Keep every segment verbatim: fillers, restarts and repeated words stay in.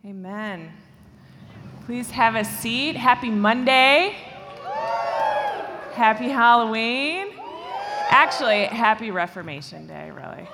Amen. Please have a seat. Happy Monday. Happy Halloween. Actually, happy Reformation Day, really.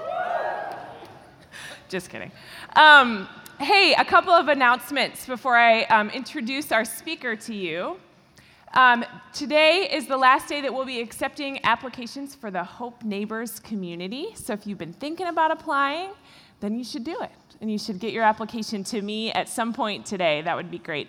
Just kidding. Um, hey, a couple of announcements before I um, introduce our speaker to you. Um, today is the last day that we'll be accepting applications for the Hope Neighbors community. So if you've been thinking about applying, then you should do it. And you should get your application to me at some point today. That would be great.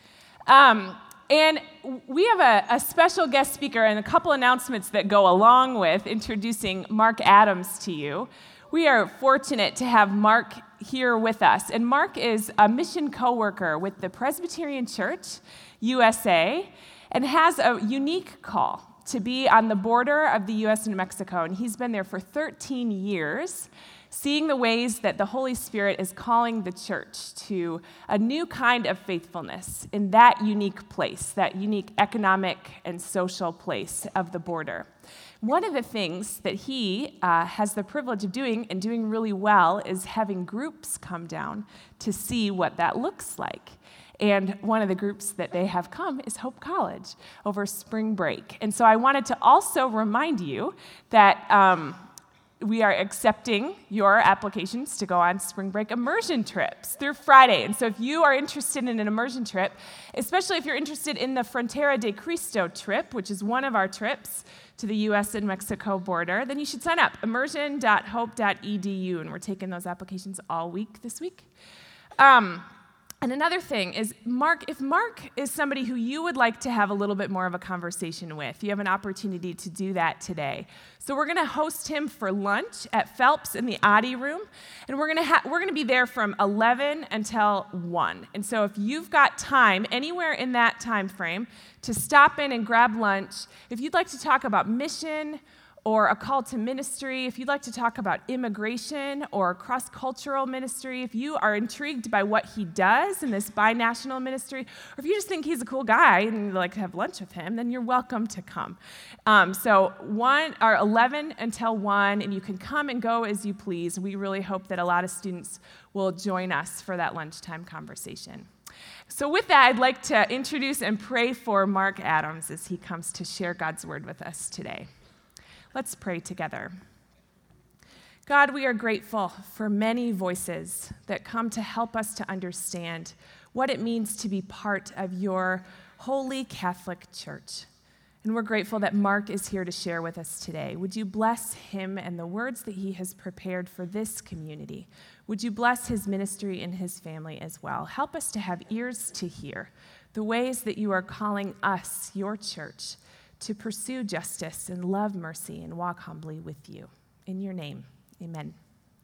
Um, and we have a, a special guest speaker and a couple announcements that go along with introducing Mark Adams to you. We are fortunate to have Mark here with us. And Mark is a mission co-worker with the Presbyterian Church, U S A, and has a unique call to be on the border of the U S and Mexico. And he's been there for thirteen years, seeing the ways that the Holy Spirit is calling the church to a new kind of faithfulness in that unique place, that unique economic and social place of the border. One of the things that he uh, has the privilege of doing, and doing really well, is having groups come down to see what that looks like. And one of the groups that they have come is Hope College over spring break. And so I wanted to also remind you that um, we are accepting your applications to go on spring break immersion trips through Friday. And so if you are interested in an immersion trip, especially if you're interested in the Frontera de Cristo trip, which is one of our trips to the U S and Mexico border, then you should sign up, immersion dot hope dot e d u, and we're taking those applications all week this week. Um, And another thing is, Mark, if Mark is somebody who you would like to have a little bit more of a conversation with, you have an opportunity to do that today. So we're going to host him for lunch at Phelps in the Audi room, and we're going to ha- we're going to be there from eleven until one. And so if you've got time anywhere in that time frame to stop in and grab lunch, if you'd like to talk about mission or a call to ministry, if you'd like to talk about immigration or cross-cultural ministry, if you are intrigued by what he does in this binational ministry, or if you just think he's a cool guy and you'd like to have lunch with him, then you're welcome to come. Um, so one or eleven until one, and you can come and go as you please. We really hope that a lot of students will join us for that lunchtime conversation. So with that, I'd like to introduce and pray for Mark Adams as he comes to share God's word with us today. Let's pray together. God, we are grateful for many voices that come to help us to understand what it means to be part of your holy Catholic Church. And we're grateful that Mark is here to share with us today. Would you bless him and the words that he has prepared for this community? Would you bless his ministry and his family as well? Help us to have ears to hear the ways that you are calling us, your church, to pursue justice and love mercy and walk humbly with you. In your name, amen.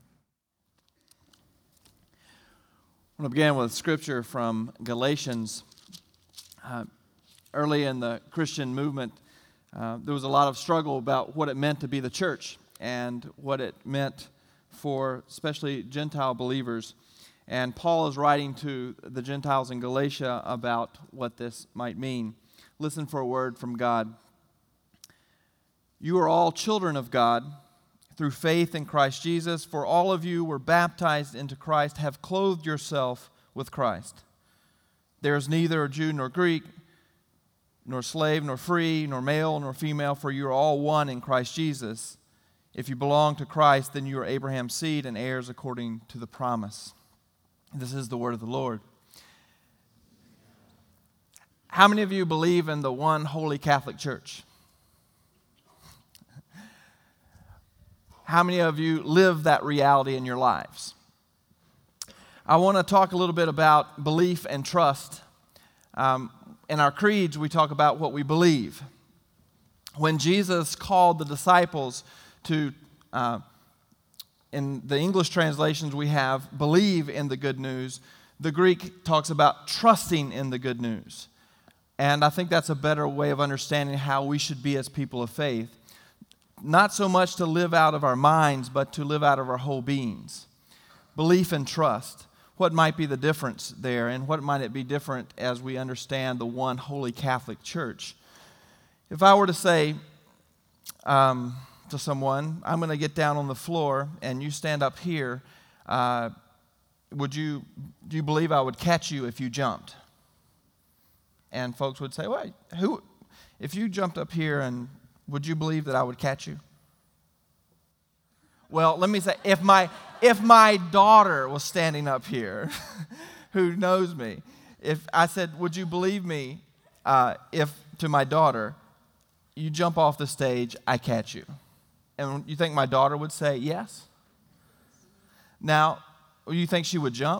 I want to begin with scripture from Galatians. Uh, early in the Christian movement, uh, there was a lot of struggle about what it meant to be the church and what it meant for especially Gentile believers. And Paul is writing to the Gentiles in Galatia about what this might mean. Listen for a word from God. You are all children of God through faith in Christ Jesus, for all of you were baptized into Christ, have clothed yourself with Christ. There is neither Jew nor Greek, nor slave nor free, nor male nor female, for you are all one in Christ Jesus. If you belong to Christ, then you are Abraham's seed and heirs according to the promise. This is the word of the Lord. How many of you believe in the one holy Catholic Church? How many of you live that reality in your lives? I want to talk a little bit about belief and trust. Um, in our creeds, we talk about what we believe. When Jesus called the disciples to, uh, in the English translations we have, believe in the good news, the Greek talks about trusting in the good news. And I think that's a better way of understanding how we should be as people of faith. Not so much to live out of our minds, but to live out of our whole beings. Belief and trust. What might be the difference there, and what might it be different as we understand the one holy Catholic Church? If I were to say um, to someone, I'm going to get down on the floor, and you stand up here, uh, would you, do you believe I would catch you if you jumped? And folks would say, wait, who, if you jumped up here, and would you believe that I would catch you? Well, let me say, if my, if my daughter was standing up here, who knows me, if I said, would you believe me uh, if to my daughter, you jump off the stage, I catch you? And you think my daughter would say yes? Now, you think she would jump?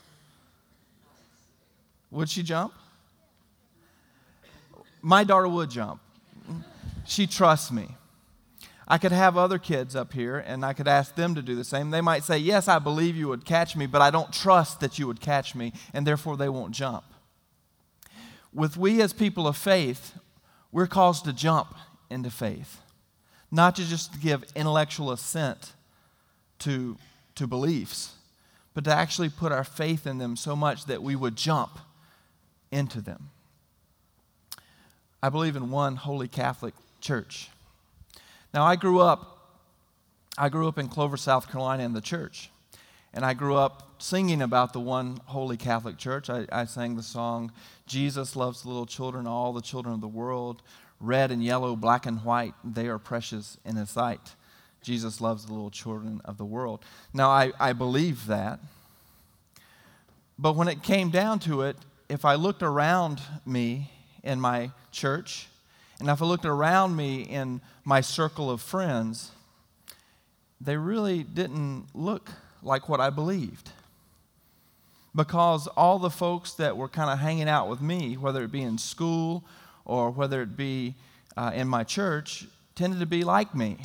Would she jump? My daughter would jump. She trusts me. I could have other kids up here, and I could ask them to do the same. They might say, yes, I believe you would catch me, but I don't trust that you would catch me, and therefore they won't jump. With we as people of faith, we're caused to jump into faith, not to just give intellectual assent to, to beliefs, but to actually put our faith in them so much that we would jump into them. I believe in one holy Catholic church. Now, I grew up, I grew up in Clover, South Carolina in the church, and I grew up singing about the one holy Catholic church. I, I sang the song, Jesus loves the little children, all the children of the world, red and yellow, black and white, they are precious in His sight. Jesus loves the little children of the world. Now, I, I believe that, but when it came down to it, if I looked around me in my church, and if I looked around me in my circle of friends, they really didn't look like what I believed. Because all the folks that were kind of hanging out with me, whether it be in school or whether it be uh, in my church, tended to be like me.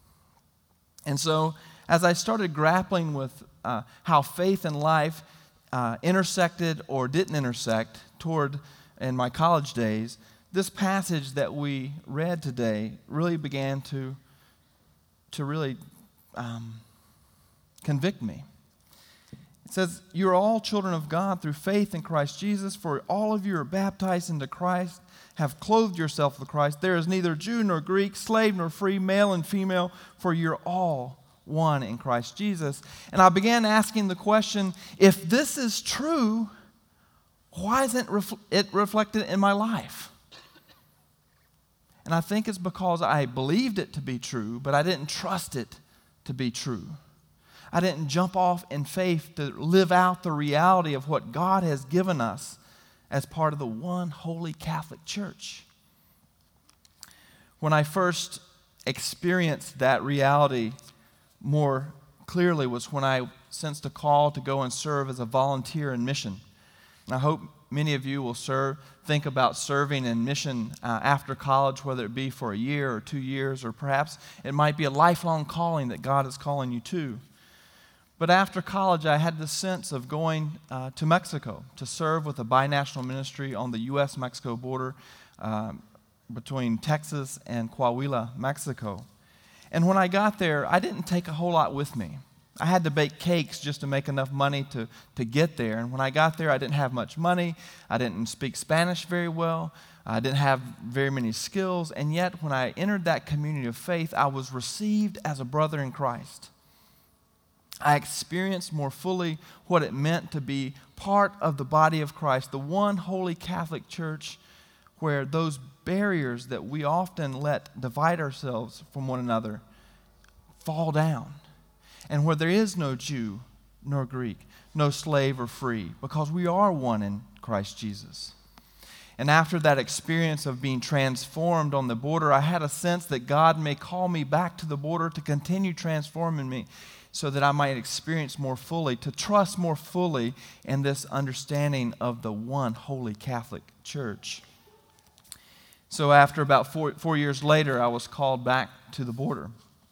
And so as I started grappling with uh, how faith and life uh, intersected or didn't intersect toward in my college days, this passage that we read today really began to, to really um, convict me. It says, you are all children of God through faith in Christ Jesus, for all of you are baptized into Christ, have clothed yourself with Christ. There is neither Jew nor Greek, slave nor free, male and female, for you're all one in Christ Jesus. And I began asking the question, if this is true, why isn't it reflected in my life? And I think it's because I believed it to be true, but I didn't trust it to be true. I didn't jump off in faith to live out the reality of what God has given us as part of the one holy Catholic Church. When I first experienced that reality more clearly was when I sensed a call to go and serve as a volunteer in mission. And I hope many of you will serve, think about serving in mission uh, after college, whether it be for a year or two years, or perhaps it might be a lifelong calling that God is calling you to. But after college, I had this sense of going uh, to Mexico to serve with a binational ministry on the U S Mexico border um, between Texas and Coahuila, Mexico. And when I got there, I didn't take a whole lot with me. I had to bake cakes just to make enough money to, to get there. And when I got there, I didn't have much money. I didn't speak Spanish very well. I didn't have very many skills. And yet, when I entered that community of faith, I was received as a brother in Christ. I experienced more fully what it meant to be part of the body of Christ, the one holy Catholic Church, where those barriers that we often let divide ourselves from one another fall down. And where there is no Jew nor Greek, no slave or free, because we are one in Christ Jesus. And after that experience of being transformed on the border, I had a sense that God may call me back to the border to continue transforming me so that I might experience more fully, to trust more fully in this understanding of the one holy Catholic Church. So after about four, four years later, I was called back to the border.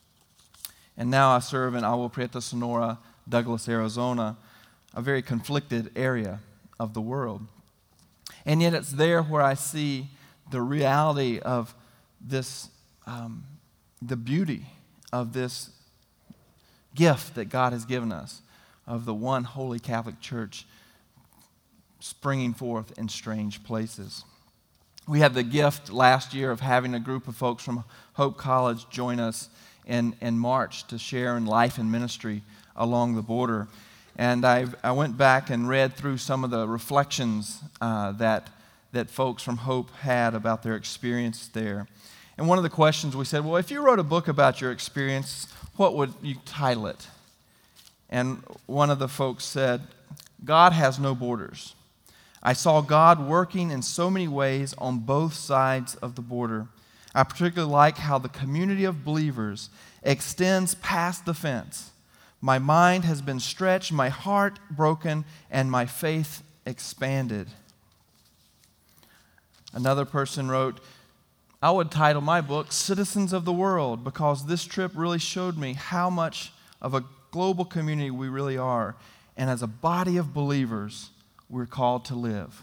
And now I serve in Agua Prieta, Sonora, Douglas, Arizona, a very conflicted area of the world. And yet it's there where I see the reality of this, um, the beauty of this gift that God has given us, of the one holy Catholic Church springing forth in strange places. We had the gift last year of having a group of folks from Hope College join us in, in March to share in life and ministry along the border. And I I went back and read through some of the reflections uh, that that folks from Hope had about their experience there. And one of the questions we said, well, if you wrote a book about your experience, what would you title it? And one of the folks said, God has no borders. I saw God working in so many ways on both sides of the border. I particularly like how the community of believers extends past the fence. My mind has been stretched, my heart broken, and my faith expanded. Another person wrote, I would title my book Citizens of the World, because this trip really showed me how much of a global community we really are, and as a body of believers, we're called to live.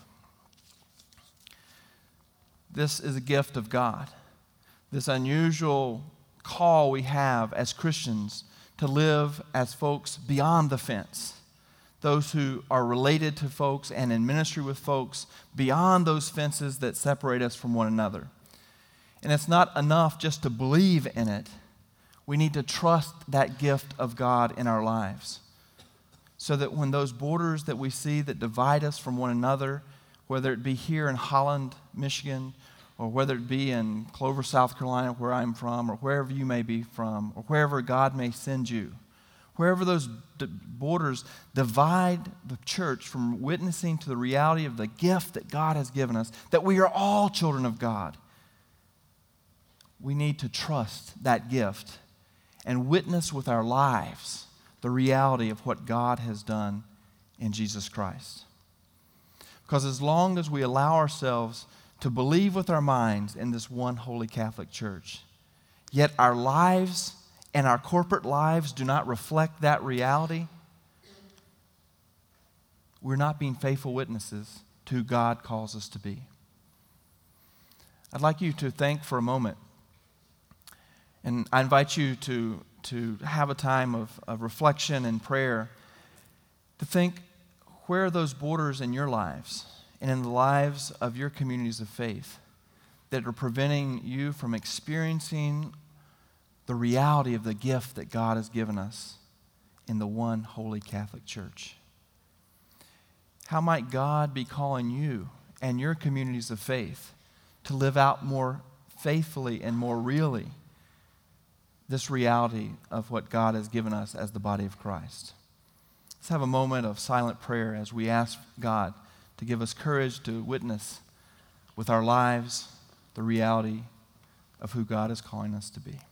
This is a gift of God, this unusual call we have as Christians to live as folks beyond the fence. Those who are related to folks and in ministry with folks beyond those fences that separate us from one another. And it's not enough just to believe in it. We need to trust that gift of God in our lives, so that when those borders that we see that divide us from one another, whether it be here in Holland, Michigan, or whether it be in Clover, South Carolina, where I'm from, or wherever you may be from, or wherever God may send you, wherever those d- borders divide the church from witnessing to the reality of the gift that God has given us, that we are all children of God, we need to trust that gift and witness with our lives the reality of what God has done in Jesus Christ. Because as long as we allow ourselves to believe with our minds in this one holy Catholic Church, yet our lives and our corporate lives do not reflect that reality, we're not being faithful witnesses to who God calls us to be. I'd like you to think for a moment, and I invite you to, to have a time of, of reflection and prayer, to think, where are those borders in your lives and in the lives of your communities of faith that are preventing you from experiencing the reality of the gift that God has given us in the one holy Catholic Church? How might God be calling you and your communities of faith to live out more faithfully and more really this reality of what God has given us as the body of Christ? Let's have a moment of silent prayer as we ask God to give us courage to witness with our lives the reality of who God is calling us to be.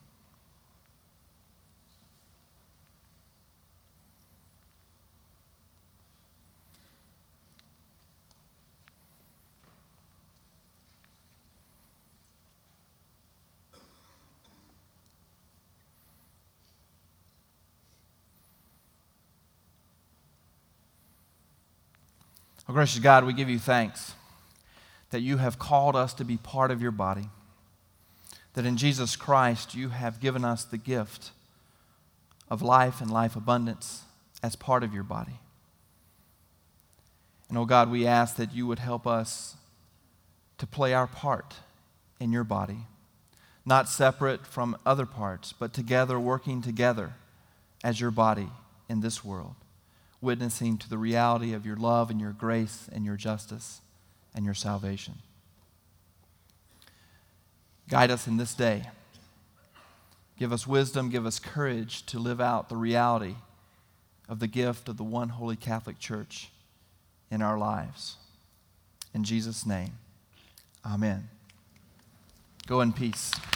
Oh, gracious God, we give you thanks that you have called us to be part of your body, that in Jesus Christ you have given us the gift of life and life abundance as part of your body. And oh God, we ask that you would help us to play our part in your body, not separate from other parts, but together, working together as your body in this world, witnessing to the reality of your love and your grace and your justice and your salvation. Guide us in this day. Give us wisdom, give us courage to live out the reality of the gift of the one holy Catholic Church in our lives. In Jesus' name, amen. Go in peace.